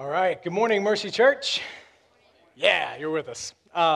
All right. Good morning, Mercy Church. Yeah, you're with us.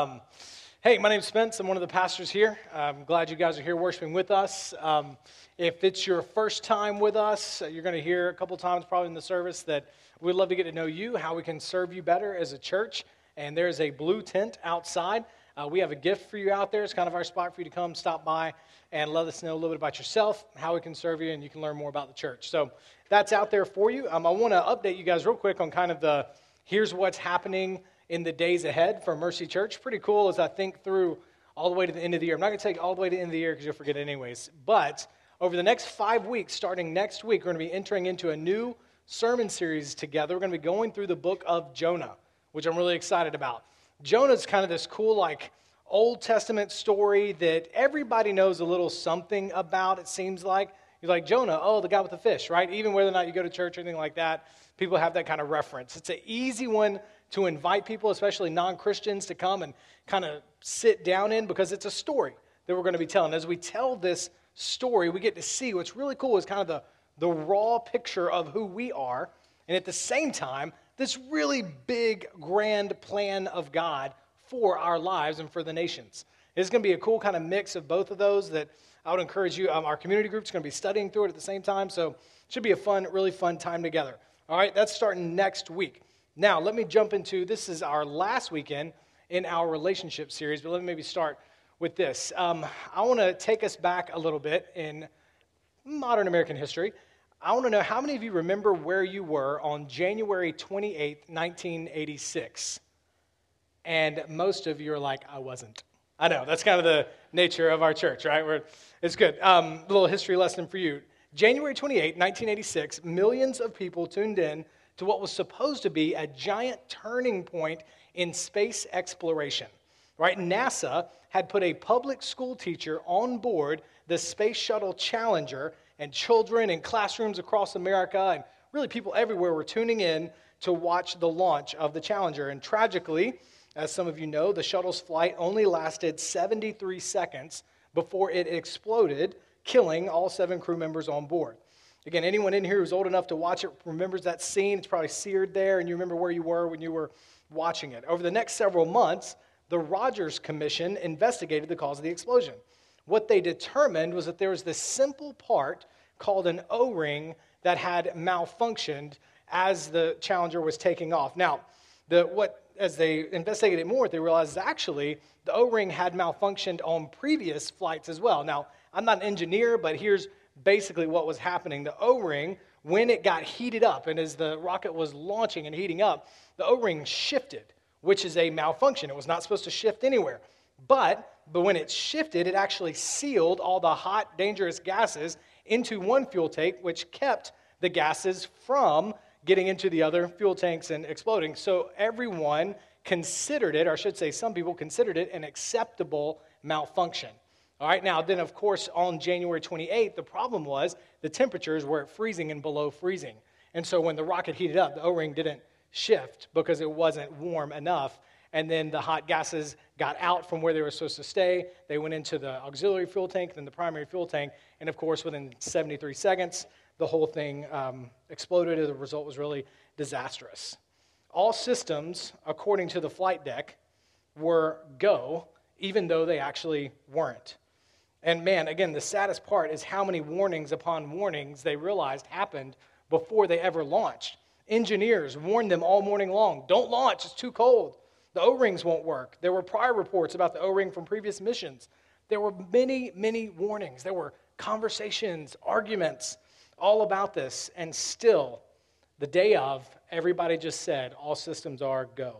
Hey, my name's Spence. I'm one of the pastors here. I'm glad you guys are here worshiping with us. If it's your first time with us, you're going to hear a couple times probably in the service that we'd love to get to know you, how we can serve you better as a church. And there's a blue tent outside. We have a gift for you out there. It's kind of our spot for you to come, stop by, and let us know a little bit about yourself, how we can serve you, and you can learn more about the church. So that's out there for you. I want to update you guys real quick on kind of the here's what's happening in the days ahead for Mercy Church. Pretty cool as I think through all the way to the end of the year. I'm not going to take you all the way to the end of the year because you'll forget anyways. But over the next 5 weeks, starting next week, we're going to be entering into a new sermon series together. We're going to be going through the book of Jonah, which I'm really excited about. Jonah's kind of this cool, like, Old Testament story that everybody knows a little something about, it seems like. You're like, Jonah, oh, the guy with the fish, right? Even whether or not you go to church or anything like that, people have that kind of reference. It's an easy one to invite people, especially non-Christians, to come and kind of sit down in because it's a story that we're going to be telling. As we tell this story, we get to see what's really cool is kind of the raw picture of who we are, and at the same time, this really big, grand plan of God for our lives and for the nations. It's going to be a cool kind of mix of both of those that I would encourage you. Our community group's going to be studying through it at the same time, so it should be a fun, really fun time together. All right, that's starting next week. Now, let me jump into, this is our last weekend in our relationship series, but let me maybe start with this. I want to take us back a little bit in modern American history. I want to know how many of you remember where you were on January 28th, 1986? And most of you are like, I wasn't. I know, that's kind of the nature of our church, right? It's good. A little history lesson for you. January 28th, 1986, millions of people tuned in to what was supposed to be a giant turning point in space exploration, right? NASA had put a public school teacher on board the Space Shuttle Challenger, and children in classrooms across America and really people everywhere were tuning in to watch the launch of the Challenger. And tragically, as some of you know, the shuttle's flight only lasted 73 seconds before it exploded, killing all 7 crew members on board. Again, anyone in here who's old enough to watch it remembers that scene. It's probably seared there, and you remember where you were when you were watching it. Over the next several months, the Rogers Commission investigated the cause of the explosion. What they determined was that there was this simple part called an O-ring that had malfunctioned as the Challenger was taking off. Now, as they investigated more, they realized actually the O-ring had malfunctioned on previous flights as well. Now, I'm not an engineer, but here's basically what was happening. The O-ring, when it got heated up, and as the rocket was launching and heating up, the O-ring shifted, which is a malfunction. It was not supposed to shift anywhere. But when it shifted, it actually sealed all the hot, dangerous gases into one fuel tank, which kept the gases from getting into the other fuel tanks and exploding. So everyone considered it, or I should say some people considered it, an acceptable malfunction. All right, now then, of course, on January 28th, the problem was the temperatures were at freezing and below freezing. And so when the rocket heated up, the O-ring didn't shift because it wasn't warm enough. And then the hot gases got out from where they were supposed to stay. They went into the auxiliary fuel tank, then the primary fuel tank. And of course, within 73 seconds, the whole thing exploded. The result was really disastrous. All systems, according to the flight deck, were go, even though they actually weren't. And man, again, the saddest part is how many warnings upon warnings they realized happened before they ever launched. Engineers warned them all morning long, don't launch, it's too cold. The O-rings won't work. There were prior reports about the O-ring from previous missions. There were many, many warnings. There were conversations, arguments, all about this. And still, the day of, everybody just said, all systems are go.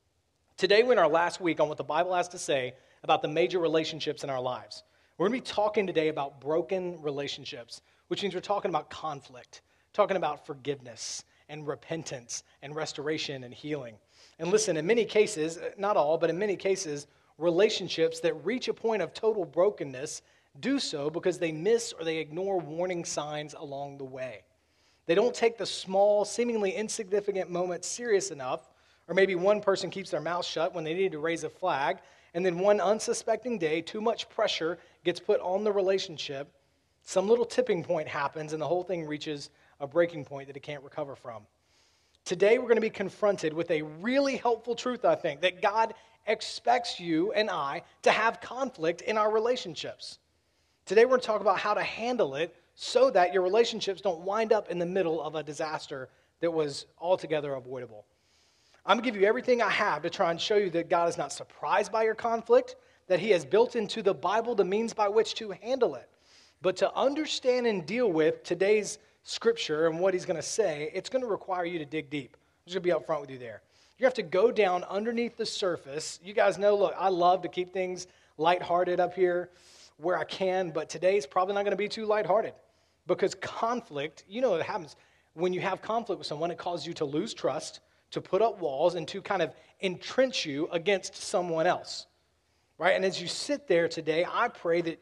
Today, we're in our last week on what the Bible has to say about the major relationships in our lives. We're going to be talking today about broken relationships, which means we're talking about conflict, talking about forgiveness and repentance and restoration and healing. And listen, in many cases, not all, but in many cases, relationships that reach a point of total brokenness do so because they miss or they ignore warning signs along the way. They don't take the small, seemingly insignificant moments serious enough, or maybe one person keeps their mouth shut when they need to raise a flag, and then one unsuspecting day, too much pressure gets put on the relationship, some little tipping point happens, and the whole thing reaches a breaking point that it can't recover from. Today, we're going to be confronted with a really helpful truth, I think, that God expects you and I to have conflict in our relationships. Today, we're going to talk about how to handle it so that your relationships don't wind up in the middle of a disaster that was altogether avoidable. I'm going to give you everything I have to try and show you that God is not surprised by your conflict, that he has built into the Bible the means by which to handle it. But to understand and deal with today's scripture and what he's going to say, it's going to require you to dig deep. I'm just going to be up front with you there. You have to go down underneath the surface. You guys know, look, I love to keep things lighthearted up here where I can, but today's probably not going to be too lighthearted because conflict, you know what happens. When you have conflict with someone, it causes you to lose trust, to put up walls, and to kind of entrench you against someone else, right? And as you sit there today, I pray that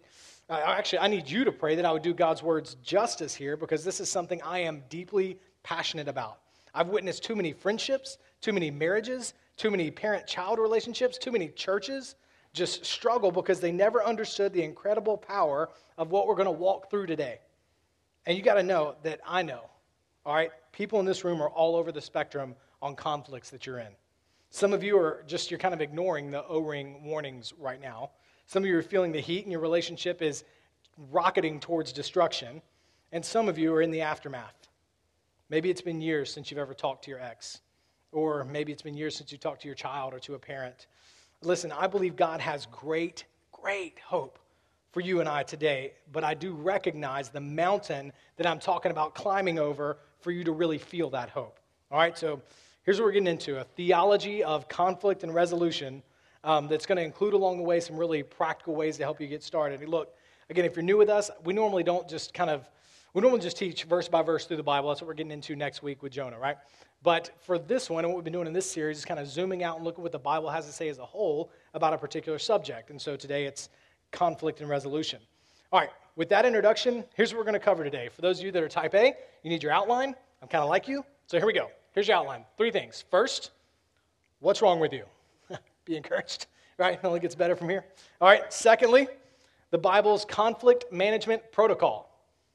I need you to pray that I would do God's words justice here because this is something I am deeply passionate about. I've witnessed too many friendships, too many marriages, too many parent-child relationships, too many churches just struggle because they never understood the incredible power of what we're going to walk through today. And you got to know that I know, all right? People in this room are all over the spectrum on conflicts that you're in. Some of you you're kind of ignoring the O-ring warnings right now. Some of you are feeling the heat and your relationship is rocketing towards destruction. And some of you are in the aftermath. Maybe it's been years since you've ever talked to your ex. Or maybe it's been years since you talked to your child or to a parent. Listen, I believe God has great, great hope for you and I today. But I do recognize the mountain that I'm talking about climbing over for you to really feel that hope. All right, so here's what we're getting into, a theology of conflict and resolution that's going to include along the way some really practical ways to help you get started. And look, again, if you're new with us, we normally just teach verse by verse through the Bible. That's what we're getting into next week with Jonah, right? But for this one, and what we've been doing in this series is kind of zooming out and looking at what the Bible has to say as a whole about a particular subject. And so today it's conflict and resolution. All right, with that introduction, here's what we're going to cover today. For those of you that are type A, you need your outline. I'm kind of like you. So here we go. Here's your outline. 3 things. First, what's wrong with you? Be encouraged, right? It only gets better from here. All right. Secondly, the Bible's conflict management protocol.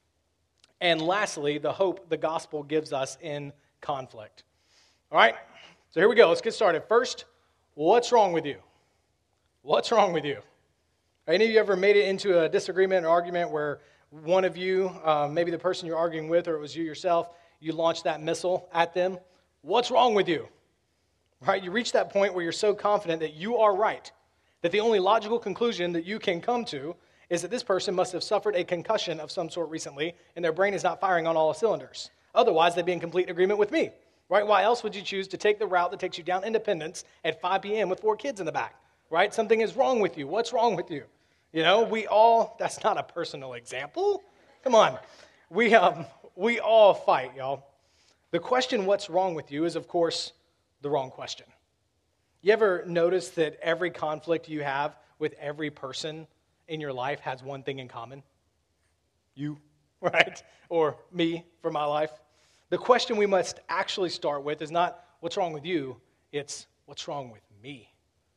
And lastly, the hope the gospel gives us in conflict. All right. So here we go. Let's get started. First, what's wrong with you? What's wrong with you? Any of you ever made it into a disagreement or argument where one of you, maybe the person you're arguing with, or it was you yourself, you launched that missile at them? What's wrong with you? Right? You reach that point where you're so confident that you are right, that the only logical conclusion that you can come to is that this person must have suffered a concussion of some sort recently and their brain is not firing on all cylinders. Otherwise, they'd be in complete agreement with me. Right? Why else would you choose to take the route that takes you down Independence at 5 p.m. with 4 kids in the back? Right? Something is wrong with you. What's wrong with you? You know, that's not a personal example. Come on. We all fight, y'all. The question, what's wrong with you, is, of course, the wrong question. You ever notice that every conflict you have with every person in your life has one thing in common? You, right? Or me for my life. The question we must actually start with is not what's wrong with you, it's what's wrong with me.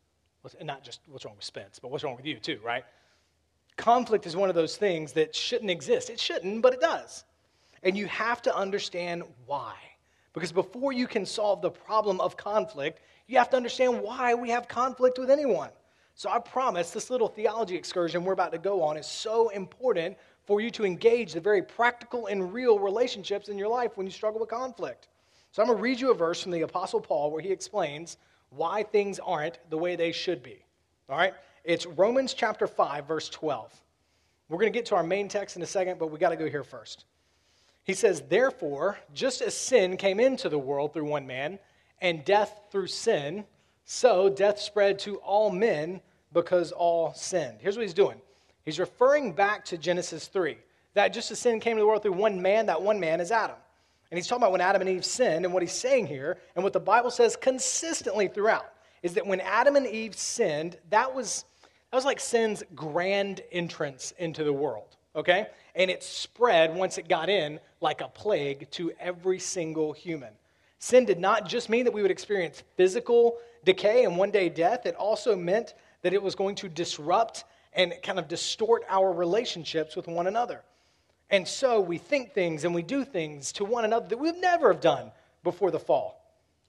And not just what's wrong with Spence, but what's wrong with you too, right? Conflict is one of those things that shouldn't exist. It shouldn't, but it does. And you have to understand why. Because before you can solve the problem of conflict, you have to understand why we have conflict with anyone. So I promise this little theology excursion we're about to go on is so important for you to engage the very practical and real relationships in your life when you struggle with conflict. So I'm going to read you a verse from the Apostle Paul where he explains why things aren't the way they should be. All right? It's Romans chapter 5, verse 12. We're going to get to our main text in a second, but we got to go here first. He says, therefore, just as sin came into the world through one man, and death through sin, so death spread to all men because all sinned. Here's what he's doing. He's referring back to Genesis 3, that just as sin came to the world through one man, that one man is Adam. And he's talking about when Adam and Eve sinned, and what he's saying here, and what the Bible says consistently throughout, is that when Adam and Eve sinned, that was like sin's grand entrance into the world, okay? And it spread once it got in like a plague to every single human. Sin did not just mean that we would experience physical decay and one day death. It also meant that it was going to disrupt and kind of distort our relationships with one another. And so we think things and we do things to one another that we would never have done before the fall.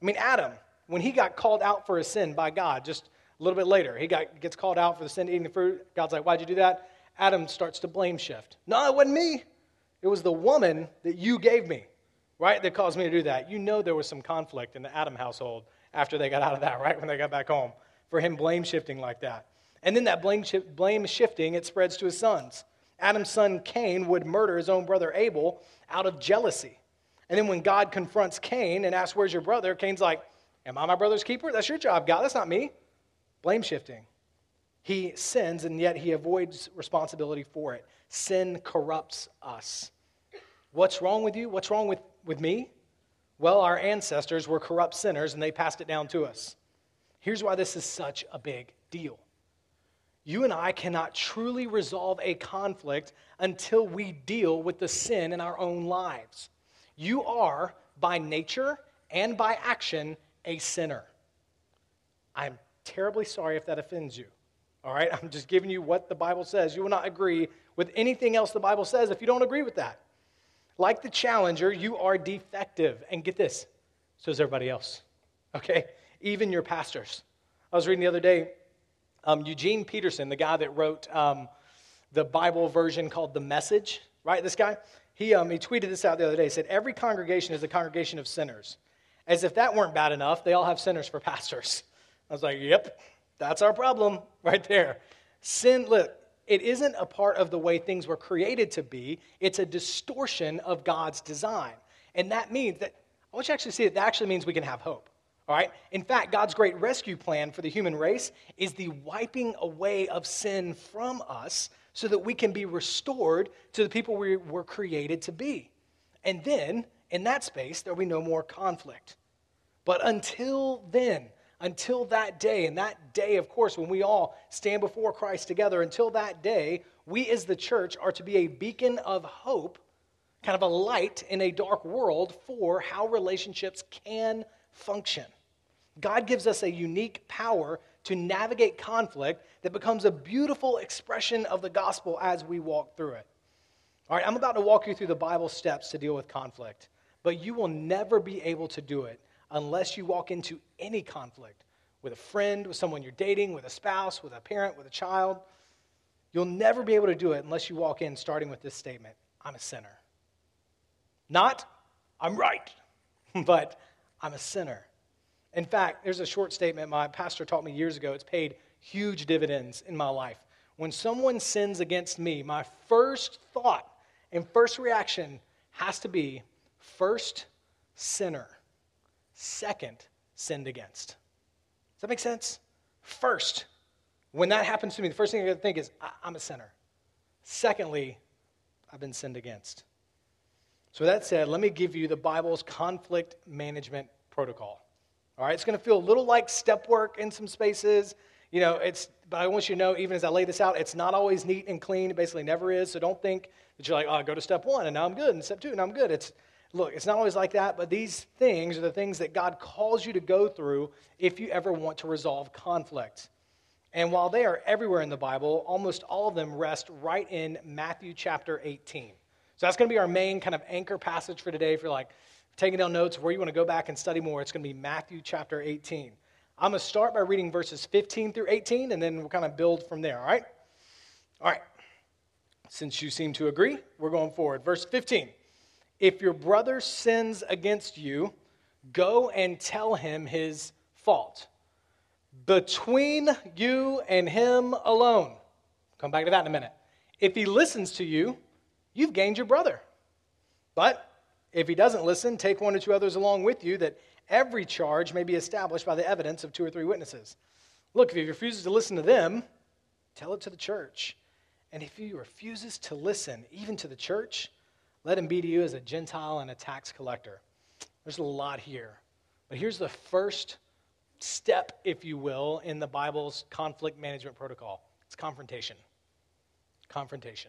I mean, Adam, when he got called out for his sin by God, just a little bit later, gets called out for the sin of eating the fruit. God's like, why'd you do that? Adam starts to blame shift. No, it wasn't me. It was the woman that you gave me, right, that caused me to do that. You know there was some conflict in the Adam household after they got out of that, right, when they got back home, for him blame shifting like that. And then that blame shifting, it spreads to his sons. Adam's son Cain would murder his own brother Abel out of jealousy. And then when God confronts Cain and asks, where's your brother? Cain's like, am I my brother's keeper? That's your job, God. That's not me. Blame shifting. He sins, and yet he avoids responsibility for it. Sin corrupts us. What's wrong with you? What's wrong with me? Well, our ancestors were corrupt sinners, and they passed it down to us. Here's why this is such a big deal. You and I cannot truly resolve a conflict until we deal with the sin in our own lives. You are, by nature and by action, a sinner. I'm terribly sorry if that offends you. All right? I'm just giving you what the Bible says. You will not agree with anything else the Bible says if you don't agree with that. Like the challenger, you are defective. And get this, so is everybody else. Okay? Even your pastors. I was reading the other day, Eugene Peterson, the guy that wrote the Bible version called The Message, right? This guy, he tweeted this out the other day. He said, every congregation is a congregation of sinners. As if that weren't bad enough, they all have sinners for pastors. I was like, yep, that's our problem right there. Sin, look, it isn't a part of the way things were created to be. It's a distortion of God's design. And that means that, I want you to actually see it, that actually means we can have hope. All right? In fact, God's great rescue plan for the human race is the wiping away of sin from us so that we can be restored to the people we were created to be. And then, in that space, there will be no more conflict. But until then, until that day, and that day, of course, when we all stand before Christ together, until that day, we as the church are to be a beacon of hope, kind of a light in a dark world for how relationships can function. God gives us a unique power to navigate conflict that becomes a beautiful expression of the gospel as we walk through it. All right, I'm about to walk you through the Bible steps to deal with conflict, but you will never be able to do it unless you walk into any conflict with a friend, with someone you're dating, with a spouse, with a parent, with a child. You'll never be able to do it unless you walk in starting with this statement, I'm a sinner. Not, I'm right, but I'm a sinner. In fact, there's a short statement my pastor taught me years ago. It's paid huge dividends in my life. When someone sins against me, my first thought and first reaction has to be, first, sinner. Second, sinned against. Does that make sense? First, when that happens to me, the first thing I got to think is, I'm a sinner. Secondly, I've been sinned against. So that said, let me give you the Bible's conflict management protocol. All right, it's going to feel a little like step work in some spaces. You know, but I want you to know, even as I lay this out, it's not always neat and clean. It basically never is. So don't think that you're like, oh, I go to step 1 and now I'm good, and step 2 and I'm good. It's not always like that, but these things are the things that God calls you to go through if you ever want to resolve conflict. And while they are everywhere in the Bible, almost all of them rest right in Matthew chapter 18. So that's going to be our main kind of anchor passage for today. If you're like taking down notes where you want to go back and study more, it's going to be Matthew chapter 18. I'm going to start by reading verses 15 through 18, and then we'll kind of build from there, all right? All right. Since you seem to agree, we're going forward. Verse 15. If your brother sins against you, go and tell him his fault. Between you and him alone. Come back to that in a minute. If he listens to you, you've gained your brother. But if he doesn't listen, take 1 or 2 others along with you, that every charge may be established by the evidence of 2 or 3 witnesses. Look, if he refuses to listen to them, tell it to the church. And if he refuses to listen, even to the church, let him be to you as a Gentile and a tax collector. There's a lot here. But here's the first step, if you will, in the Bible's conflict management protocol. It's confrontation. Confrontation.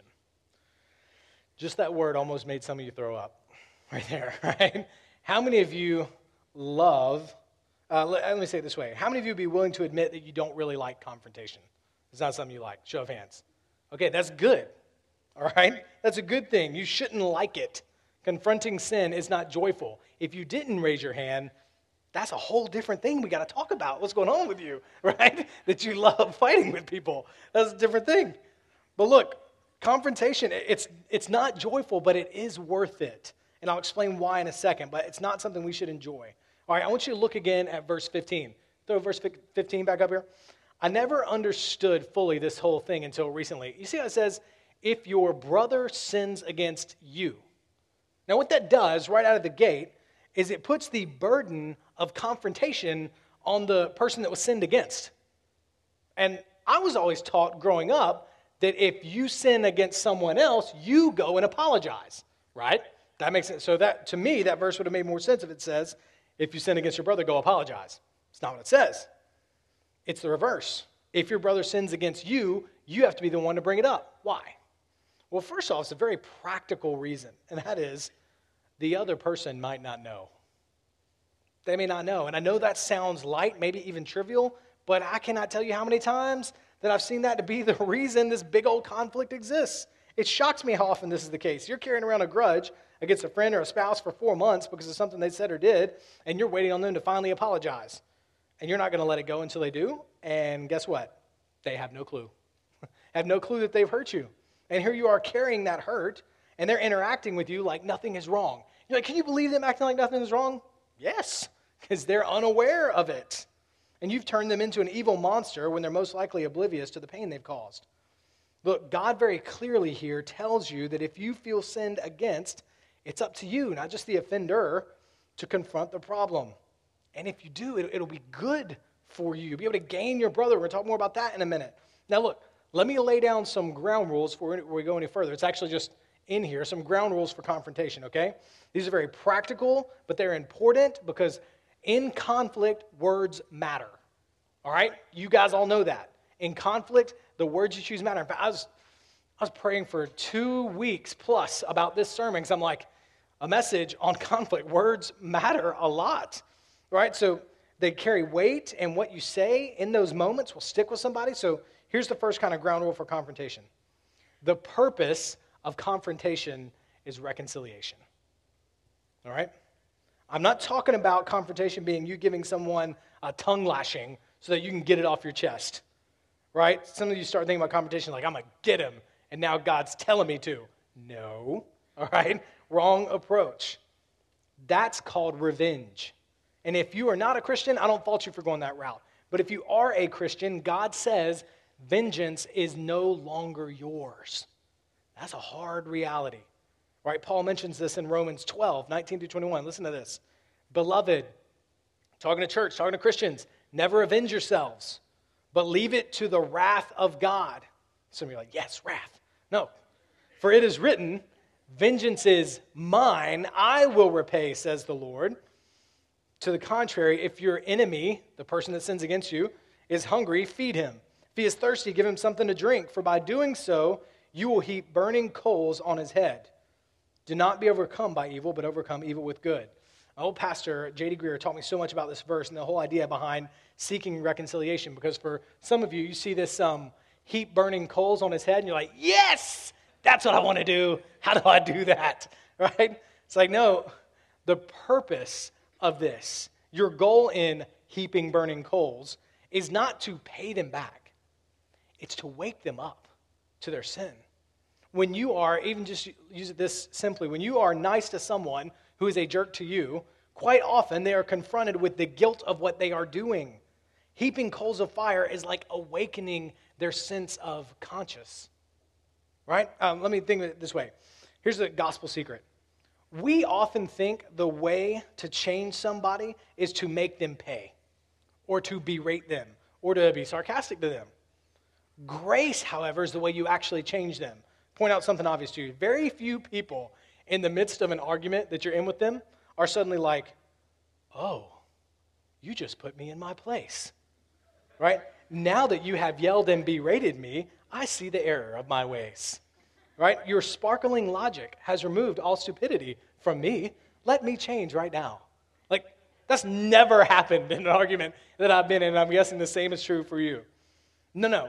Just that word almost made some of you throw up right there, right? How many of you love, let me say it this way. How many of you would be willing to admit that you don't really like confrontation? It's not something you like. Show of hands. Okay, that's good. All right? That's a good thing. You shouldn't like it. Confronting sin is not joyful. If you didn't raise your hand, that's a whole different thing we got to talk about. What's going on with you, right? That you love fighting with people. That's a different thing. But look, confrontation, it's not joyful, but it is worth it. And I'll explain why in a second, but it's not something we should enjoy. All right, I want you to look again at verse 15. Throw verse 15 back up here. I never understood fully this whole thing until recently. You see how it says, if your brother sins against you. Now what that does right out of the gate is it puts the burden of confrontation on the person that was sinned against. And I was always taught growing up that if you sin against someone else, you go and apologize, right? That makes sense. So that, to me, that verse would have made more sense if it says, if you sin against your brother, go apologize. It's not what it says. It's the reverse. If your brother sins against you, you have to be the one to bring it up. Why? Well, first off, it's a very practical reason, and that is the other person might not know. They may not know. And I know that sounds light, maybe even trivial, but I cannot tell you how many times that I've seen that to be the reason this big old conflict exists. It shocks me how often this is the case. You're carrying around a grudge against a friend or a spouse for 4 months because of something they said or did, and you're waiting on them to finally apologize. And you're not going to let it go until they do. And guess what? They have no clue. Have no clue that they've hurt you. And here you are carrying that hurt, and they're interacting with you like nothing is wrong. You're like, can you believe them acting like nothing is wrong? Yes, because they're unaware of it. And you've turned them into an evil monster when they're most likely oblivious to the pain they've caused. Look, God very clearly here tells you that if you feel sinned against, it's up to you, not just the offender, to confront the problem. And if you do, it'll be good for you. You'll be able to gain your brother. We're going to talk more about that in a minute. Now look, let me lay down some ground rules before we go any further. It's actually just in here, some ground rules for confrontation, okay? These are very practical, but they're important because in conflict, words matter, all right? You guys all know that. In conflict, the words you choose matter. In fact, I was praying for 2 weeks plus about this sermon because I'm like, a message on conflict. Words matter a lot, right? So they carry weight, and what you say in those moments will stick with somebody. So here's the first kind of ground rule for confrontation. The purpose of confrontation is reconciliation, all right? I'm not talking about confrontation being you giving someone a tongue lashing so that you can get it off your chest, right? Some of you start thinking about confrontation like, I'm going to get him, and now God's telling me to. No, all right? Wrong approach. That's called revenge. And if you are not a Christian, I don't fault you for going that route. But if you are a Christian, God says vengeance is no longer yours. That's a hard reality, right? Paul mentions this in Romans 12, 19 through 21. Listen to this. Beloved, talking to church, talking to Christians, never avenge yourselves, but leave it to the wrath of God. Some of you are like, yes, wrath. No, for it is written, vengeance is mine, I will repay, says the Lord. To the contrary, if your enemy, the person that sins against you, is hungry, feed him. If he is thirsty, give him something to drink, for by doing so, you will heap burning coals on his head. Do not be overcome by evil, but overcome evil with good. My old pastor, J.D. Greer, taught me so much about this verse and the whole idea behind seeking reconciliation, because for some of you, you see this heap burning coals on his head, and you're like, yes, that's what I want to do. How do I do that, right? It's like, no, the purpose of this, your goal in heaping burning coals, is not to pay them back. It's to wake them up to their sin. When you are, even just use it this simply, when you are nice to someone who is a jerk to you, quite often they are confronted with the guilt of what they are doing. Heaping coals of fire is like awakening their sense of conscience, right? Let me think of it this way. Here's the gospel secret. We often think the way to change somebody is to make them pay, or to berate them, or to be sarcastic to them. Grace, however, is the way you actually change them. Point out something obvious to you. Very few people in the midst of an argument that you're in with them are suddenly like, oh, you just put me in my place, right? Now that you have yelled and berated me, I see the error of my ways, right? Your sparkling logic has removed all stupidity from me. Let me change right now. Like, that's never happened in an argument that I've been in, and I'm guessing the same is true for you. No.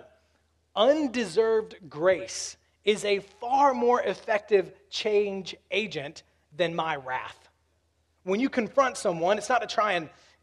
Undeserved grace is a far more effective change agent than my wrath. When you confront someone, it's not to try and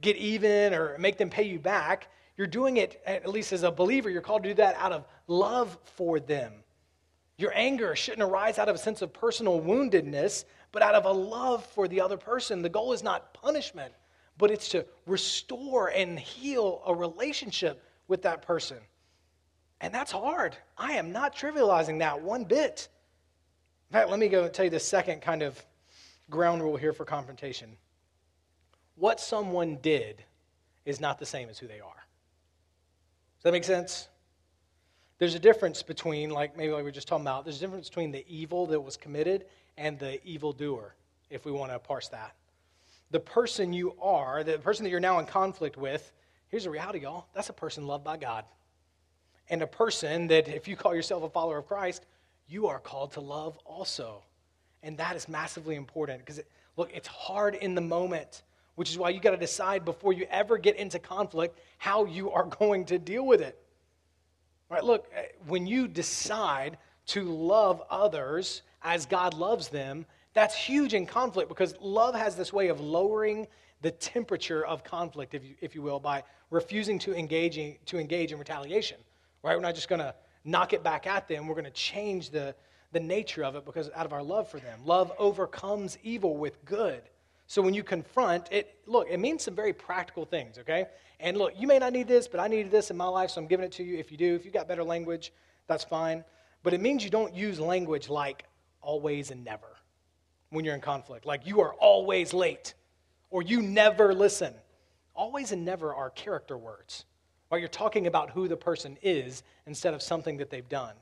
get even or make them pay you back. You're doing it, at least as a believer, you're called to do that out of love for them. Your anger shouldn't arise out of a sense of personal woundedness, but out of a love for the other person. The goal is not punishment, but it's to restore and heal a relationship with that person. And that's hard. I am not trivializing that one bit. In fact, let me go and tell you the second kind of ground rule here for confrontation. What someone did is not the same as who they are. Does that make sense? There's a difference between, maybe we were just talking about, there's a difference between the evil that was committed and the evildoer, if we want to parse that. The person you are, the person that you're now in conflict with, here's the reality, y'all. That's a person loved by God. And a person that, if you call yourself a follower of Christ, you are called to love also. And that is massively important because, it's hard in the moment, which is why you got to decide before you ever get into conflict how you are going to deal with it. All right, look, when you decide to love others as God loves them, that's huge in conflict because love has this way of lowering the temperature of conflict, if you will, by refusing to engage in retaliation. Right? We're not just going to knock it back at them. We're going to change the nature of it because out of our love for them. Love overcomes evil with good. So when you confront it, it means some very practical things, okay? And look, you may not need this, but I needed this in my life, so I'm giving it to you. If you do, if you've got better language, that's fine. But it means you don't use language like always and never when you're in conflict. Like you are always late or you never listen. Always and never are character words. Or you're talking about who the person is instead of something that they've done.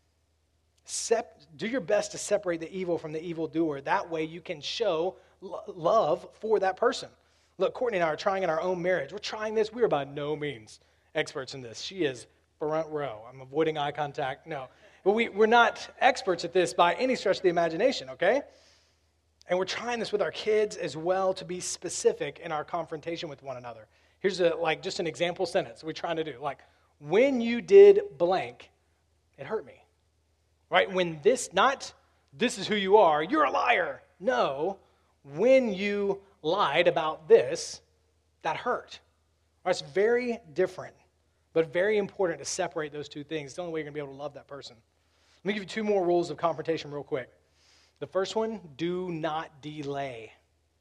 Do your best to separate the evil from the evildoer. That way you can show love for that person. Look, Courtney and I are trying in our own marriage. We're trying this. We are by no means experts in this. She is front row. I'm avoiding eye contact. No. But we're not experts at this by any stretch of the imagination, okay? And we're trying this with our kids as well to be specific in our confrontation with one another. Here's just an example sentence we're trying to do. When you did blank, it hurt me. Right? When this is who you are, you're a liar. No, when you lied about this, that hurt. Right? It's very different, but very important to separate those two things. It's the only way you're going to be able to love that person. Let me give you two more rules of confrontation real quick. The first one, do not delay.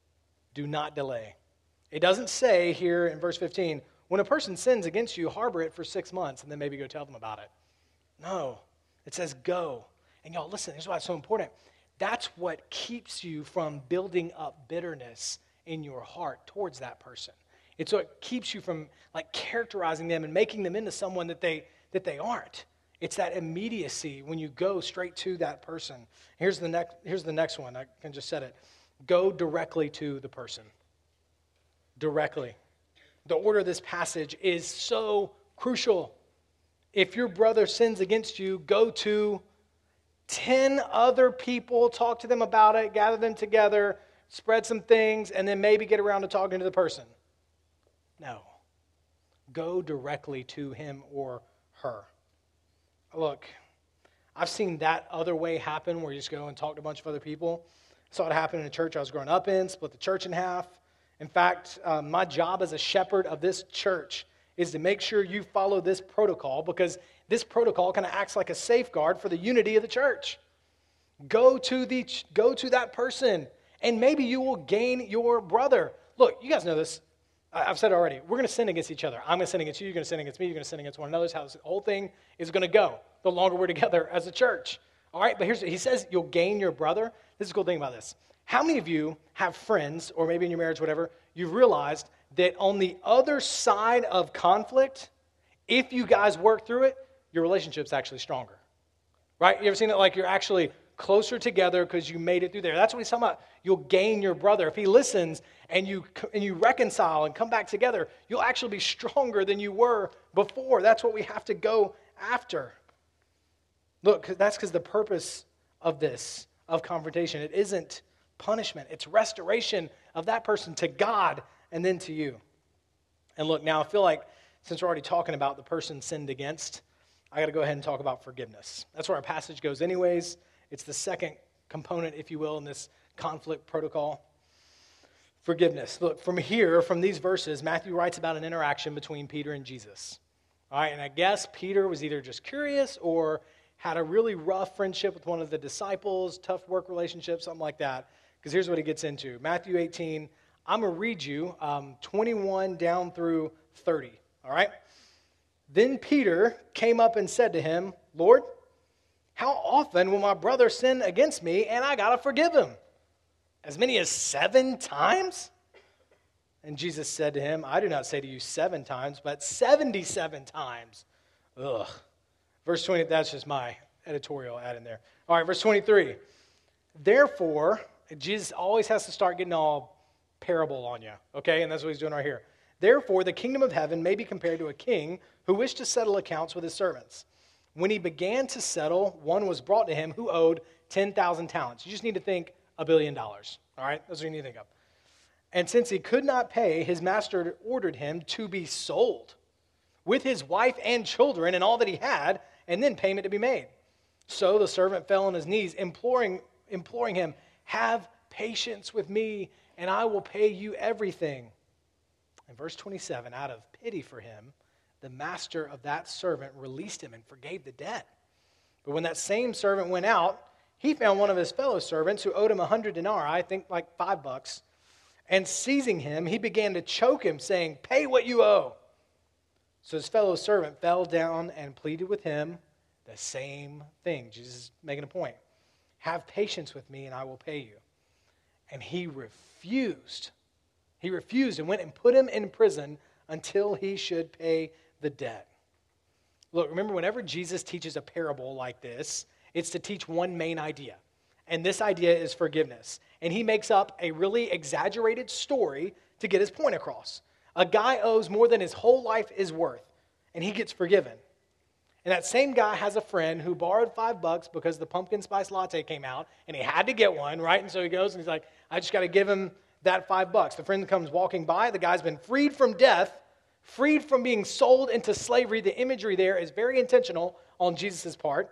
Do not delay. It doesn't say here in verse 15, when a person sins against you, harbor it for 6 months and then maybe go tell them about it. No, it says go. And y'all, listen, here's why it's so important. That's what keeps you from building up bitterness in your heart towards that person. It's what keeps you from characterizing them and making them into someone that they aren't. It's that immediacy when you go straight to that person. Here's the next one. I can just set it. Go directly to the person. Directly. The order of this passage is so crucial. If your brother sins against you, go to 10 other people, talk to them about it, gather them together, spread some things, and then maybe get around to talking to the person. No. Go directly to him or her. Look, I've seen that other way happen where you just go and talk to a bunch of other people. I saw it happen in a church I was growing up in, split the church in half. In fact, my job as a shepherd of this church is to make sure you follow this protocol because this protocol kind of acts like a safeguard for the unity of the church. Go to that person, and maybe you will gain your brother. Look, you guys know this. I've said it already. We're going to sin against each other. I'm going to sin against you. You're going to sin against me. You're going to sin against one another. That's how this whole thing is going to go the longer we're together as a church. All right, but he says you'll gain your brother. This is a cool thing about this. How many of you have friends, or maybe in your marriage, whatever, you've realized that on the other side of conflict, if you guys work through it, your relationship's actually stronger, right? You ever seen it you're actually closer together because you made it through there? That's what he's talking about. You'll gain your brother. If he listens and you reconcile and come back together, you'll actually be stronger than you were before. That's what we have to go after. Look, that's because the purpose of this, of confrontation, it isn't punishment. It's restoration of that person to God and then to you. And look, now I feel like since we're already talking about the person sinned against, I got to go ahead and talk about forgiveness. That's where our passage goes anyways. It's the second component, if you will, in this conflict protocol. Forgiveness. Look, from these verses, Matthew writes about an interaction between Peter and Jesus. All right, and I guess Peter was either just curious or had a really rough friendship with one of the disciples, tough work relationship, something like that. Because here's what he gets into. Matthew 18, I'm going to read you 21 down through 30, all right? Then Peter came up and said to him, Lord, how often will my brother sin against me and I got to forgive him? As many as 7 times? And Jesus said to him, I do not say to you 7 times, but 77 times. Ugh. Verse 20, that's just my editorial add in there. All right, verse 23. Therefore, Jesus always has to start getting all parable on you, okay? And that's what he's doing right here. Therefore, the kingdom of heaven may be compared to a king who wished to settle accounts with his servants. When he began to settle, one was brought to him who owed 10,000 talents. You just need to think $1 billion, all right? That's what you need to think of. And since he could not pay, his master ordered him to be sold with his wife and children and all that he had, and then payment to be made. So the servant fell on his knees, imploring him, have patience with me, and I will pay you everything. In verse 27, out of pity for him, the master of that servant released him and forgave the debt. But when that same servant went out, he found one of his fellow servants who owed him 100 denarii, I think like $5, and seizing him, he began to choke him, saying, pay what you owe. So his fellow servant fell down and pleaded with him the same thing. Jesus is making a point. Have patience with me and I will pay you. And he refused. He refused and went and put him in prison until he should pay the debt. Look, remember, whenever Jesus teaches a parable like this, it's to teach one main idea. And this idea is forgiveness. And he makes up a really exaggerated story to get his point across. A guy owes more than his whole life is worth, and he gets forgiven. And that same guy has a friend who borrowed $5 because the pumpkin spice latte came out, and he had to get one, right? And so he goes and he's like, I just got to give him that $5. The friend comes walking by. The guy's been freed from death, freed from being sold into slavery. The imagery there is very intentional on Jesus' part.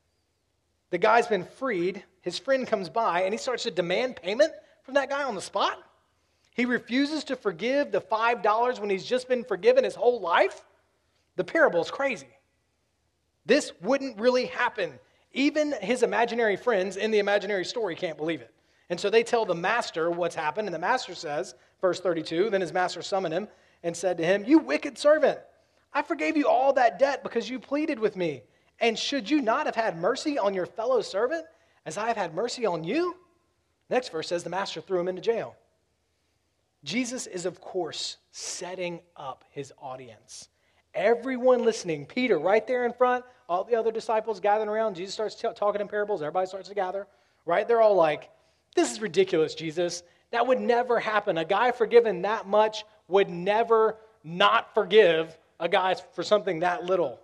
The guy's been freed. His friend comes by, and he starts to demand payment from that guy on the spot. He refuses to forgive the $5 when he's just been forgiven his whole life. The parable is crazy. This wouldn't really happen. Even his imaginary friends in the imaginary story can't believe it. And so they tell the master what's happened, and the master says, verse 32, then his master summoned him and said to him, you wicked servant, I forgave you all that debt because you pleaded with me. And should you not have had mercy on your fellow servant as I have had mercy on you? Next verse says the master threw him into jail. Jesus is, of course, setting up his audience. Everyone listening, Peter right there in front, all the other disciples gathering around, Jesus starts talking in parables, everybody starts to gather, right? They're all like, this is ridiculous, Jesus. That would never happen. A guy forgiven that much would never not forgive a guy for something that little.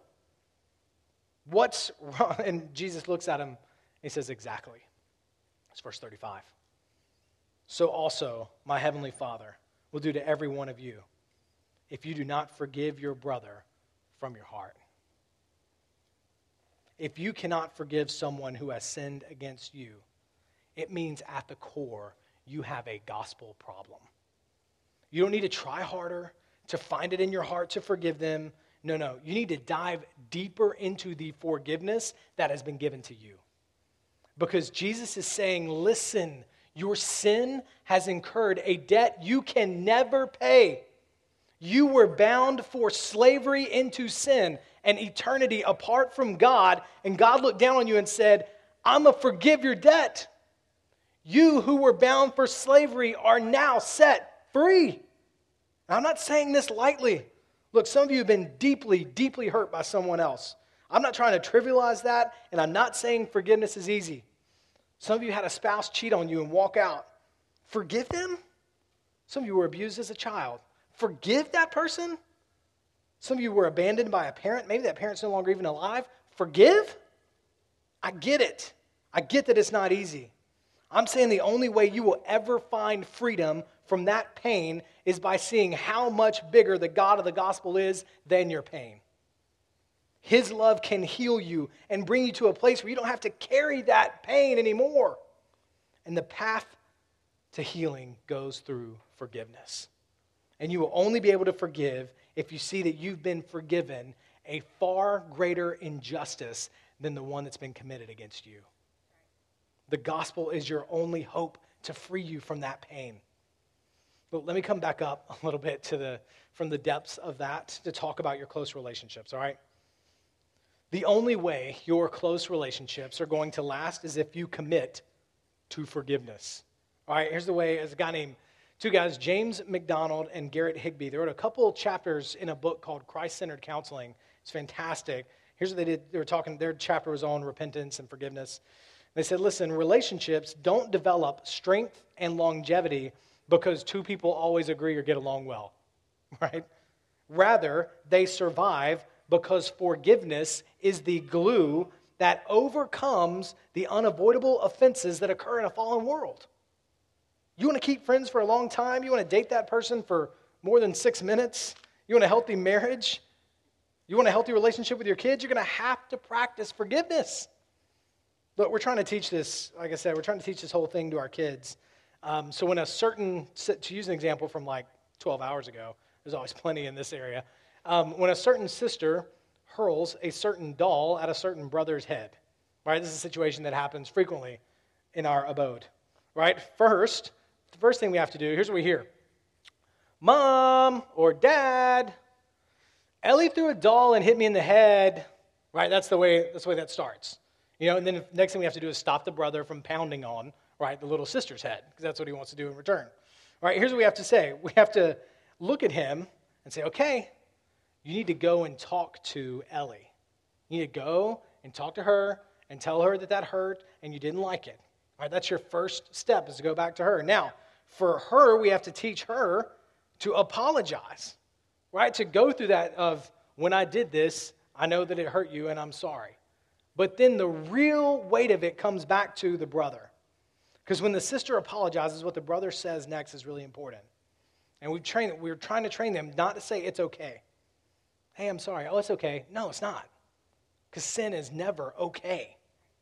What's wrong? And Jesus looks at him and he says, exactly. It's verse 35. So also my heavenly Father will do to every one of you if you do not forgive your brother from your heart. If you cannot forgive someone who has sinned against you, it means at the core you have a gospel problem. You don't need to try harder to find it in your heart to forgive them. No. You need to dive deeper into the forgiveness that has been given to you. Because Jesus is saying, listen, your sin has incurred a debt you can never pay. You were bound for slavery into sin and eternity apart from God, and God looked down on you and said, I'm going to forgive your debt. You who were bound for slavery are now set free. And I'm not saying this lightly. Look, some of you have been deeply, deeply hurt by someone else. I'm not trying to trivialize that, and I'm not saying forgiveness is easy. Some of you had a spouse cheat on you and walk out. Forgive them? Some of you were abused as a child. Forgive that person? Some of you were abandoned by a parent. Maybe that parent's no longer even alive. Forgive? I get it. I get that it's not easy. I'm saying the only way you will ever find freedom from that pain is by seeing how much bigger the God of the gospel is than your pain. His love can heal you and bring you to a place where you don't have to carry that pain anymore. And the path to healing goes through forgiveness. And you will only be able to forgive if you see that you've been forgiven a far greater injustice than the one that's been committed against you. The gospel is your only hope to free you from that pain. But let me come back up a little bit from the depths of that to talk about your close relationships, all right? The only way your close relationships are going to last is if you commit to forgiveness. All right, here's the way. There's two guys, James McDonald and Garrett Higbee. They wrote a couple chapters in a book called Christ-Centered Counseling. It's fantastic. Here's what they did. They were talking, their chapter was on repentance and forgiveness. They said, listen, relationships don't develop strength and longevity because two people always agree or get along well, right? Rather, they survive because forgiveness is the glue that overcomes the unavoidable offenses that occur in a fallen world. You want to keep friends for a long time? You want to date that person for more than 6 minutes? You want a healthy marriage? You want a healthy relationship with your kids? You're going to have to practice forgiveness. Look, we're trying to teach this, like I said, we're trying to teach this whole thing to our kids. So when to use an example from like 12 hours ago, there's always plenty in this area. When a certain sister hurls a certain doll at a certain brother's head, right? This is a situation that happens frequently in our abode, right? The first thing we have to do, here's what we hear. Mom or Dad, Ellie threw a doll and hit me in the head, right? That's the way that starts. And then the next thing we have to do is stop the brother from pounding on, right, the little sister's head, because that's what he wants to do in return. All right, here's what we have to say. We have to look at him and say, okay, you need to go and talk to Ellie. You need to go and talk to her and tell her that hurt and you didn't like it. All right, that's your first step, is to go back to her. Now, for her, we have to teach her to apologize, right? To go through that of, when I did this, I know that it hurt you and I'm sorry. But then the real weight of it comes back to the brother. Because when the sister apologizes, what the brother says next is really important. And we're trying to train them not to say it's okay. Hey, I'm sorry. Oh, it's okay. No, it's not. Because sin is never okay.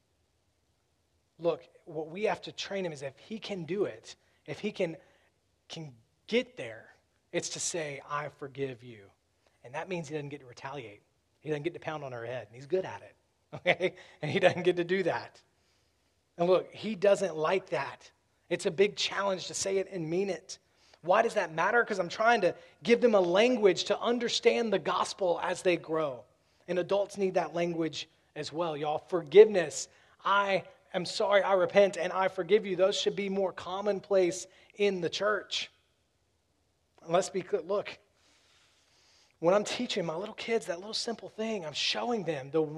Look, what we have to train him is if he can do it, if he can get there, it's to say, I forgive you. And that means he doesn't get to retaliate. He doesn't get to pound on her head. And he's good at it. Okay? And he doesn't get to do that. And look, he doesn't like that. It's a big challenge to say it and mean it. Why does that matter? Because I'm trying to give them a language to understand the gospel as they grow. And adults need that language as well, y'all. Forgiveness. I am sorry, I repent, and I forgive you. Those should be more commonplace in the church. And let's be clear. Look, when I'm teaching my little kids that little simple thing, I'm showing them the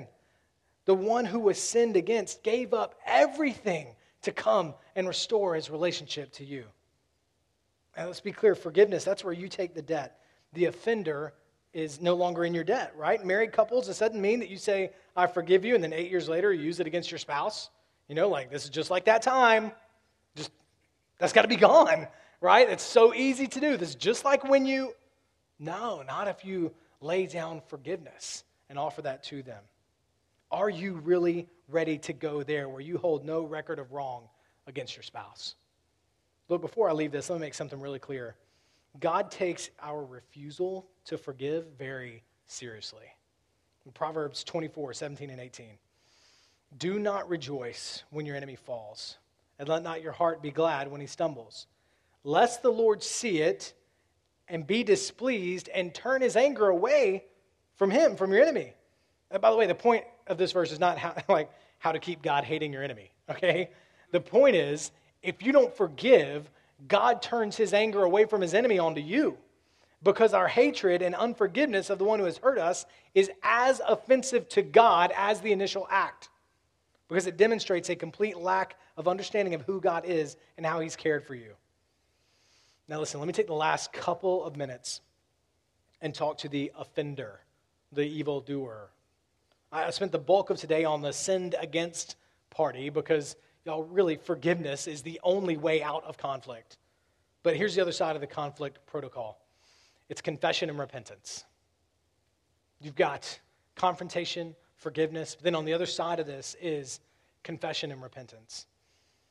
one who was sinned against gave up everything to come and restore his relationship to you. And let's be clear, forgiveness, that's where you take the debt. The offender is no longer in your debt, right? Married couples, it doesn't mean that you say, I forgive you, and then 8 years later you use it against your spouse. This is just like that time. That's got to be gone, right? It's so easy to do. This is just like when you... No, not if you lay down forgiveness and offer that to them. Are you really ready to go there where you hold no record of wrong against your spouse? Look, before I leave this, let me make something really clear. God takes our refusal to forgive very seriously. In Proverbs 24, 17 and 18. Do not rejoice when your enemy falls, and let not your heart be glad when he stumbles, lest the Lord see it and be displeased and turn his anger away from him, from your enemy. And by the way, the point of this verse is not how to keep God hating your enemy, okay? The point is, if you don't forgive, God turns his anger away from his enemy onto you, because our hatred and unforgiveness of the one who has hurt us is as offensive to God as the initial act, because it demonstrates a complete lack of understanding of who God is and how he's cared for you. Now listen, let me take the last couple of minutes and talk to the offender, the evildoer. I spent the bulk of today on the sinned against party because, y'all, really forgiveness is the only way out of conflict. But here's the other side of the conflict protocol. It's confession and repentance. You've got confrontation, forgiveness, but then on the other side of this is confession and repentance.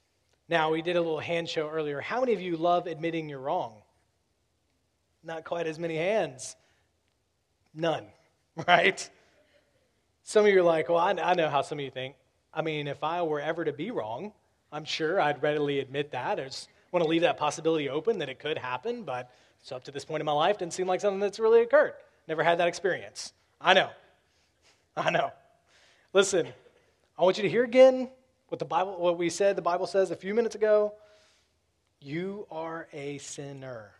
Now, we did a little hand show earlier. How many of you love admitting you're wrong? Not quite as many hands. None, right? Some of you are like, well, I know how some of you think. I mean, if I were ever to be wrong, I'm sure I'd readily admit that. I just want to leave that possibility open that it could happen, but so up to this point in my life, didn't seem like something that's really occurred. Never had that experience. I know. Listen, I want you to hear again what we said, the Bible says a few minutes ago. You are a sinner.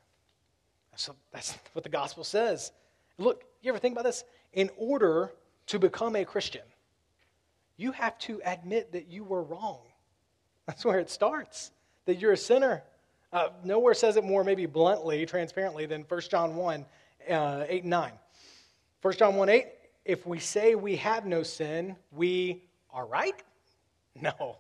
So that's what the gospel says. Look, you ever think about this? In order to become a Christian, you have to admit that you were wrong. That's where it starts, that you're a sinner. Nowhere says it more maybe bluntly, transparently than 1 John 1, 8 and 9. 1 John 1, 8, if we say we have no sin, we are right? No.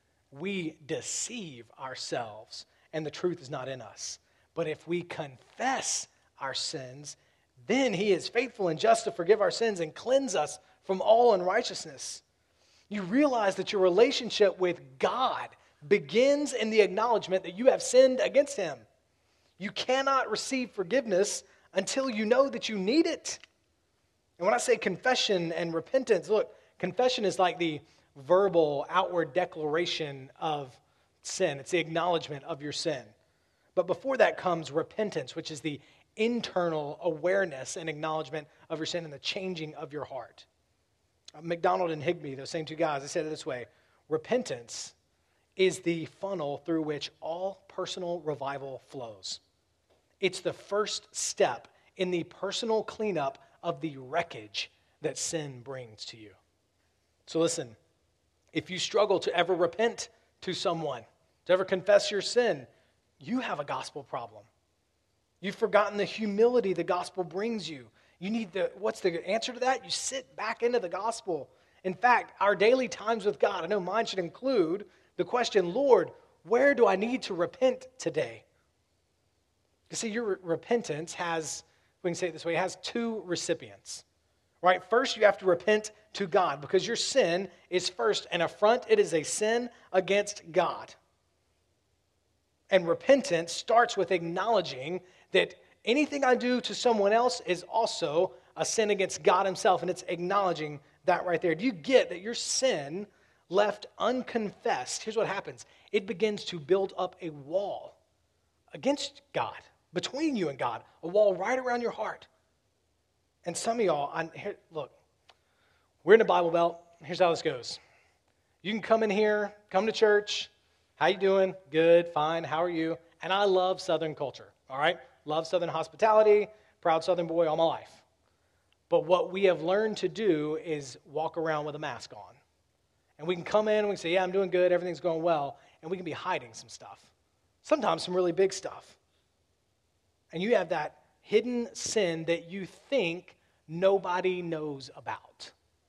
We deceive ourselves, and the truth is not in us. But if we confess our sins, then he is faithful and just to forgive our sins and cleanse us from all unrighteousness. You realize that your relationship with God begins in the acknowledgement that you have sinned against him. You cannot receive forgiveness until you know that you need it. And when I say confession and repentance, look, confession is like the verbal, outward declaration of sin. It's the acknowledgement of your sin. But before that comes repentance, which is the internal awareness and acknowledgement of your sin and the changing of your heart. MacDonald and Higbee, those same two guys, they said it this way: repentance is the funnel through which all personal revival flows. It's the first step in the personal cleanup of the wreckage that sin brings to you. So listen, if you struggle to ever repent to someone, to ever confess your sin, you have a gospel problem. You've forgotten the humility the gospel brings you. You need what's the answer to that? You sit back into the gospel. In fact, our daily times with God, I know mine should include the question, Lord, where do I need to repent today? You see, your repentance has, we can say it this way, it has two recipients. Right? First, you have to repent to God because your sin is first an affront. It is a sin against God. And repentance starts with acknowledging that anything I do to someone else is also a sin against God himself, and it's acknowledging that right there. Do you get that your sin left unconfessed, here's what happens. It begins to build up a wall against God, between you and God, a wall right around your heart. And some of y'all, look, we're in the Bible Belt. Here's how this goes. You can come in here, come to church. How you doing? Good, fine. How are you? And I love Southern culture, all right? Love Southern hospitality, proud Southern boy all my life. But what we have learned to do is walk around with a mask on. And we can come in and we can say, yeah, I'm doing good, everything's going well, and we can be hiding some stuff. Sometimes some really big stuff. And you have that hidden sin that you think nobody knows about.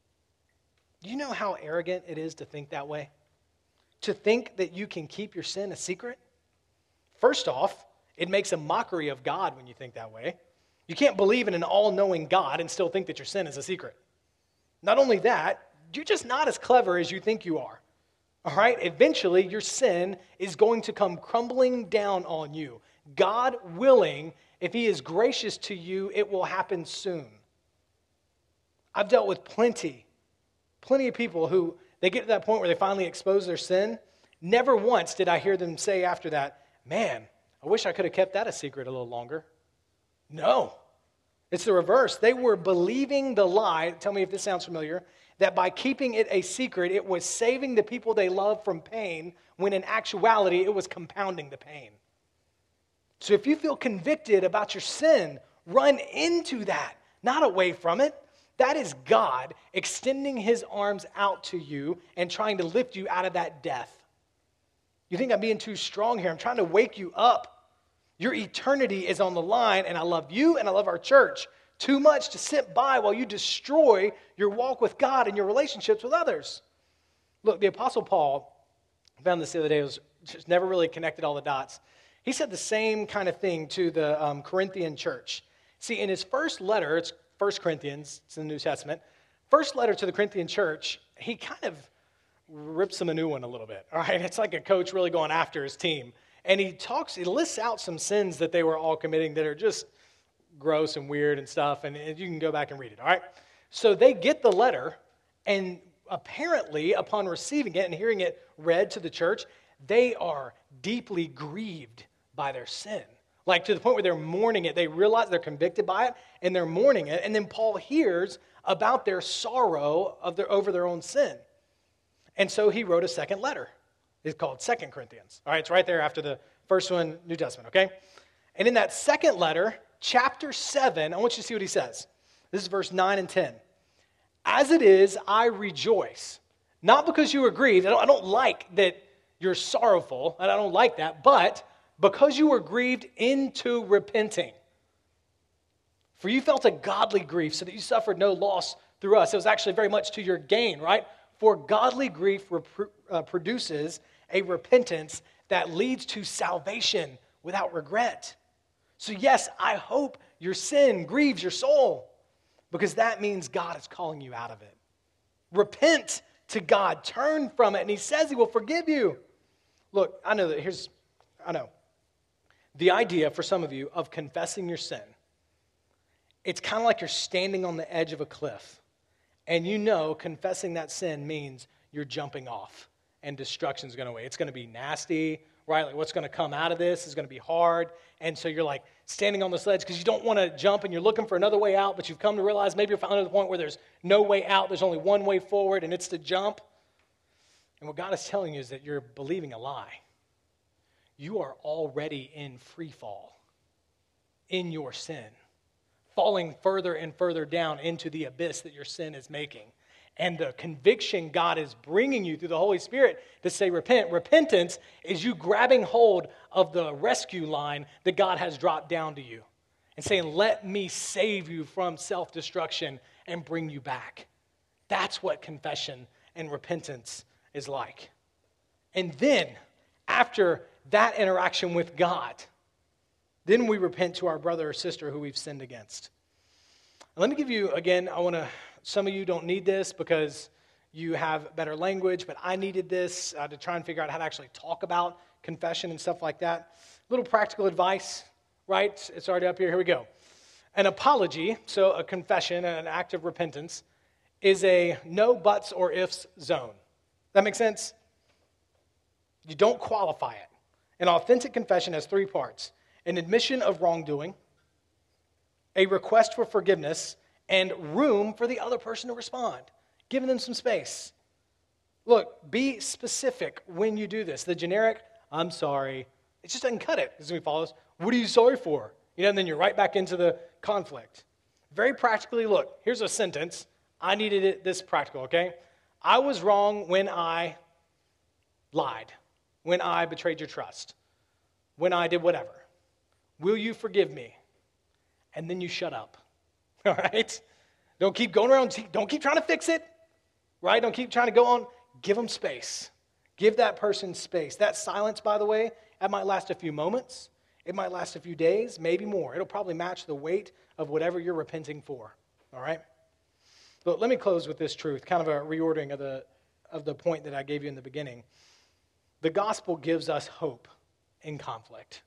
Do you know how arrogant it is to think that way? To think that you can keep your sin a secret? First off, it makes a mockery of God when you think that way. You can't believe in an all-knowing God and still think that your sin is a secret. Not only that, you're just not as clever as you think you are. All right? Eventually, your sin is going to come crumbling down on you. God willing, if he is gracious to you, it will happen soon. I've dealt with plenty of people who, they get to that point where they finally expose their sin. Never once did I hear them say after that, man, I wish I could have kept that a secret a little longer. No. It's the reverse. They were believing the lie, tell me if this sounds familiar, that by keeping it a secret, it was saving the people they love from pain, when in actuality, it was compounding the pain. So if you feel convicted about your sin, run into that, not away from it. That is God extending his arms out to you and trying to lift you out of that death. You think I'm being too strong here? I'm trying to wake you up. Your eternity is on the line, and I love you and I love our church too much to sit by while you destroy your walk with God and your relationships with others. Look, the Apostle Paul, I found this the other day, was just never really connected all the dots. He said the same kind of thing to the Corinthian church. See, in his first letter, it's 1 Corinthians, it's in the New Testament, first letter to the Corinthian church, he kind of rips him a new one a little bit, all right? It's like a coach really going after his team. And he lists out some sins that they were all committing that are just gross and weird and stuff, and you can go back and read it, all right? So they get the letter, and apparently, upon receiving it and hearing it read to the church, they are deeply grieved by their sin. Like to the point where they're mourning it. They realize they're convicted by it, and they're mourning it. And then Paul hears about their sorrow over their own sin. And so he wrote a second letter. It's called 2 Corinthians. All right, it's right there after the first one, New Testament, okay? And in that second letter, chapter 7, I want you to see what he says. This is verse 9 and 10. As it is, I rejoice. Not because you were grieved. I don't like that you're sorrowful, and I don't like that, but because you were grieved into repenting. For you felt a godly grief, so that you suffered no loss through us. It was actually very much to your gain, right? For godly grief produces a repentance that leads to salvation without regret. So yes, I hope your sin grieves your soul, because that means God is calling you out of it. Repent to God. Turn from it. And he says he will forgive you. Look, I know. The idea for some of you of confessing your sin, it's kind of like you're standing on the edge of a cliff. And you know confessing that sin means you're jumping off and destruction's going to wait. It's going to be nasty, right? Like what's going to come out of this is going to be hard. And so you're like standing on this ledge because you don't want to jump and you're looking for another way out, but you've come to realize maybe you're finally to the point where there's no way out. There's only one way forward, and it's to jump. And what God is telling you is that you're believing a lie. You are already in free fall in your sin, falling further and further down into the abyss that your sin is making. And the conviction God is bringing you through the Holy Spirit to say repent. Repentance is you grabbing hold of the rescue line that God has dropped down to you and saying, let me save you from self-destruction and bring you back. That's what confession and repentance is like. And then, after that interaction with God, then we repent to our brother or sister who we've sinned against. Let me give you, again, some of you don't need this because you have better language, but I needed this to try and figure out how to actually talk about confession and stuff like that. Little practical advice, right? It's already up here. Here we go. An apology, so a confession, an act of repentance, is a no buts or ifs zone. That make sense? You don't qualify it. An authentic confession has 3 parts: an admission of wrongdoing, a request for forgiveness, and room for the other person to respond, giving them some space. Look, be specific when you do this. The generic, I'm sorry, it just doesn't cut it. Because we follow this, what are you sorry for? And then you're right back into the conflict. Very practically, look, here's a sentence. I needed it this practical, okay? I was wrong when I lied, when I betrayed your trust, when I did whatever. Will you forgive me? And then you shut up, all right? Don't keep going around. Don't keep trying to fix it, right? Don't keep trying to go on. Give them space. Give that person space. That silence, by the way, that might last a few moments. It might last a few days, maybe more. It'll probably match the weight of whatever you're repenting for, all right? But let me close with this truth, kind of a reordering of the point that I gave you in the beginning. The gospel gives us hope in conflict.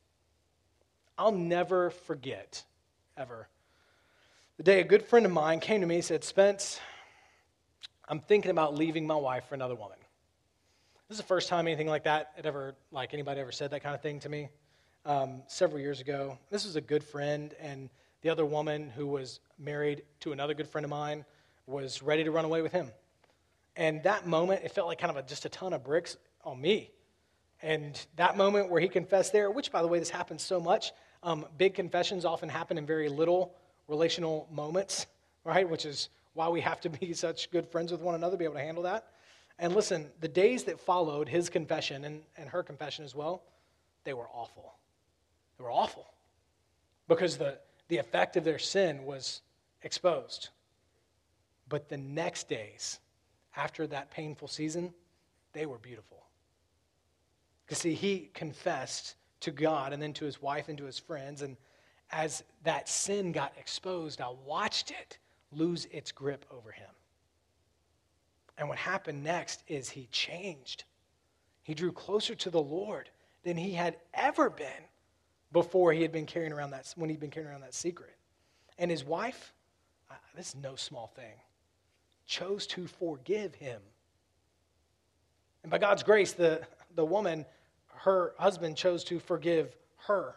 I'll never forget, ever, the day a good friend of mine came to me and said, Spence, I'm thinking about leaving my wife for another woman. This is the first time anything like that anybody ever said that kind of thing to me. Several years ago. This was a good friend, and the other woman who was married to another good friend of mine was ready to run away with him. And that moment, it felt like kind of just a ton of bricks on me. And that moment where he confessed there, which, by the way, this happens so much, big confessions often happen in very little relational moments, right? Which is why we have to be such good friends with one another, be able to handle that. And listen, the days that followed his confession and her confession as well, they were awful. They were awful because the effect of their sin was exposed. But the next days, after that painful season, they were beautiful. Because see, he confessed to God and then to his wife and to his friends, and as that sin got exposed, I watched it lose its grip over him. And what happened next is he changed. He drew closer to the Lord than he had ever been before he had been carrying around that, when he'd been carrying around that secret. And his wife, this is no small thing, chose to forgive him. And by God's grace, the woman, her husband, chose to forgive her.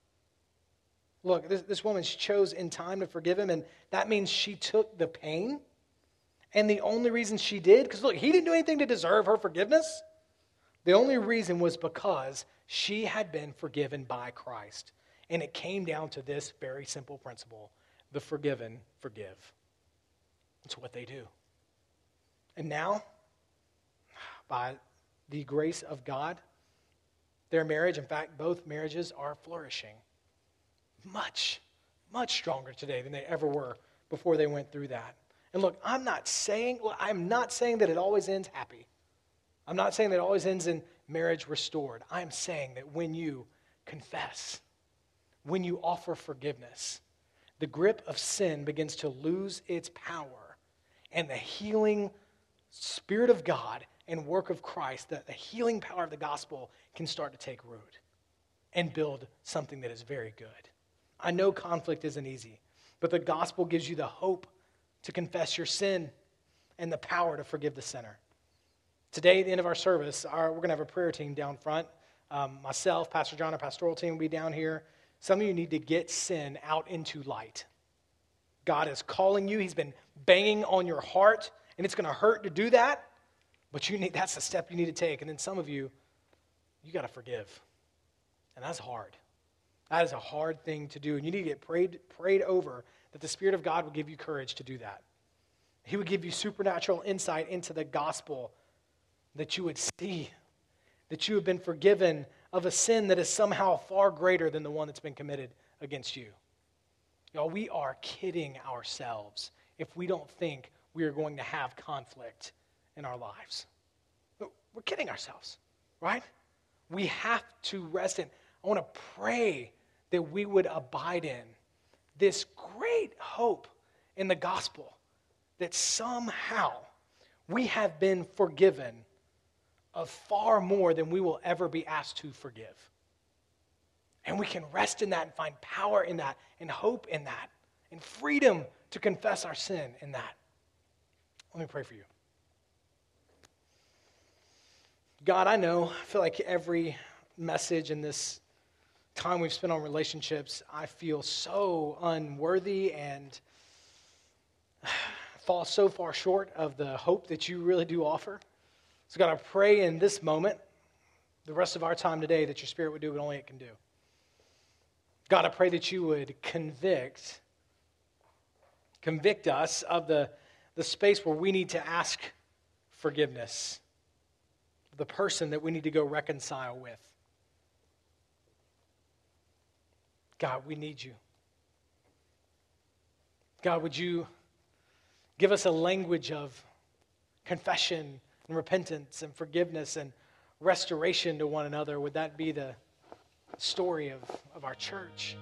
Look, this woman, she chose in time to forgive him, and that means she took the pain. And the only reason she did, because look, he didn't do anything to deserve her forgiveness. The only reason was because she had been forgiven by Christ. And it came down to this very simple principle: the forgiven forgive. It's what they do. And now, by the grace of God, their marriage, in fact, both marriages are flourishing. Much, much stronger today than they ever were before they went through that. And look, I'm not saying that it always ends happy. I'm not saying that it always ends in marriage restored. I'm saying that when you confess, when you offer forgiveness, the grip of sin begins to lose its power, and the healing Spirit of God and work of Christ, the healing power of the gospel can start to take root and build something that is very good. I know conflict isn't easy, but the gospel gives you the hope to confess your sin and the power to forgive the sinner. Today, at the end of our service, we're going to have a prayer team down front. Myself, Pastor John, our pastoral team will be down here. Some of you need to get sin out into light. God is calling you. He's been banging on your heart, and it's going to hurt to do that, but that's the step you need to take. And then some of you, you got to forgive, and that's hard. That is a hard thing to do, and you need to get prayed over that the Spirit of God will give you courage to do that. He would give you supernatural insight into the gospel, that you would see that you have been forgiven of a sin that is somehow far greater than the one that's been committed against you. Y'all, we are kidding ourselves if we don't think we are going to have conflict in our lives. We're kidding ourselves, right? We have to rest in. I want to pray that we would abide in this great hope in the gospel that somehow we have been forgiven of far more than we will ever be asked to forgive. And we can rest in that and find power in that and hope in that and freedom to confess our sin in that. Let me pray for you. God, I feel like every message in this time we've spent on relationships, I feel so unworthy and fall so far short of the hope that you really do offer. So God, I pray in this moment, the rest of our time today, that your Spirit would do what only it can do. God, I pray that you would convict us of the space where we need to ask forgiveness, the person that we need to go reconcile with. God, we need you. God, would you give us a language of confession and repentance and forgiveness and restoration to one another? Would that be the story of our church?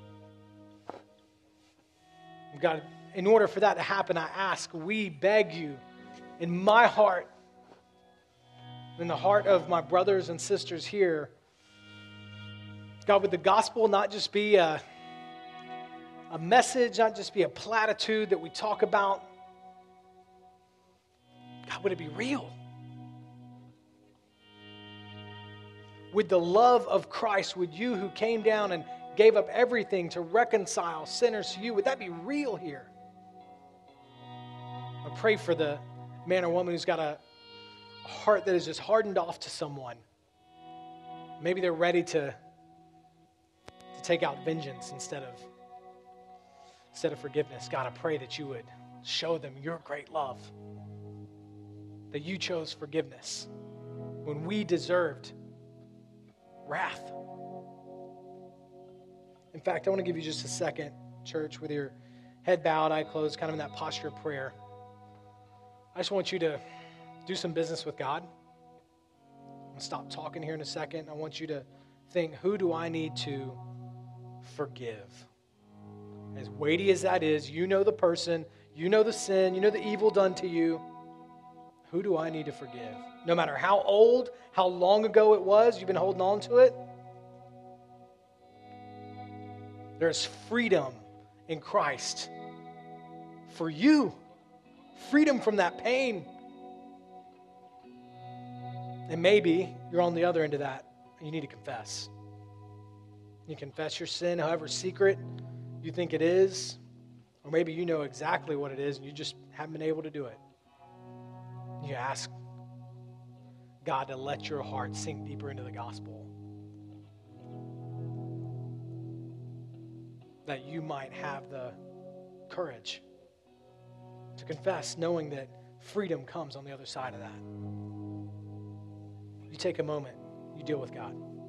God, in order for that to happen, I ask, we beg you, in my heart, in the heart of my brothers and sisters here, God, would the gospel not just be a message, not just be a platitude that we talk about? God, would it be real? Would the love of Christ, would you who came down and gave up everything to reconcile sinners to you, would that be real here? I pray for the man or woman who's got a heart that is just hardened off to someone. Maybe they're ready to take out vengeance instead of forgiveness. God, I pray that you would show them your great love, that you chose forgiveness when we deserved wrath. In fact, I want to give you just a second, church, with your head bowed, eye closed, kind of in that posture of prayer. I just want you to do some business with God. I'm going to stop talking here in a second. I want you to think, who do I need to forgive? As weighty as that is, you know the person, you know the sin, you know the evil done to you. Who do I need to forgive? No matter how old, how long ago it was, you've been holding on to it. There's freedom in Christ for you. Freedom from that pain. And maybe you're on the other end of that. You need to confess. You confess your sin, however secret you think it is. Or maybe you know exactly what it is and you just haven't been able to do it. You ask God to let your heart sink deeper into the gospel. That you might have the courage to confess, knowing that freedom comes on the other side of that. You take a moment, you deal with God.